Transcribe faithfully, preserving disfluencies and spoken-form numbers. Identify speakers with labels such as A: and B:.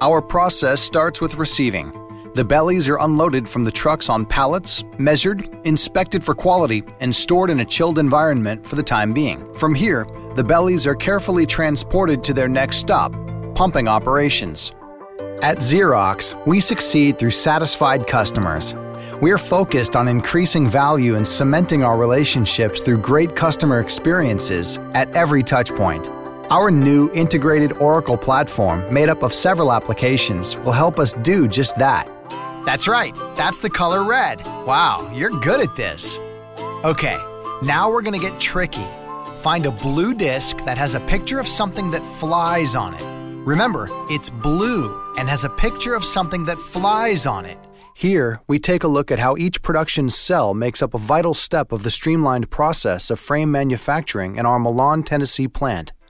A: Our process starts with receiving. The bellies are unloaded from the trucks on pallets, measured, inspected for quality, and stored in a chilled environment for the time being. From here, the bellies are carefully transported to their next stop, pumping operations. At Xerox, we succeed through satisfied customers. We are focused on increasing value and cementing our relationships through great customer experiences at every touchpoint. Our new integrated Oracle platform, made up of several applications, will help us do just that. That's right, that's the color red. Wow, you're good at this. Okay, now we're gonna get tricky. Find a blue disc that has a picture of something that flies on it. Remember, it's blue and has a picture of something that flies on it. Here, we take a look at how each production cell makes up a vital step of the streamlined process of frame manufacturing in our Milan, Tennessee plant.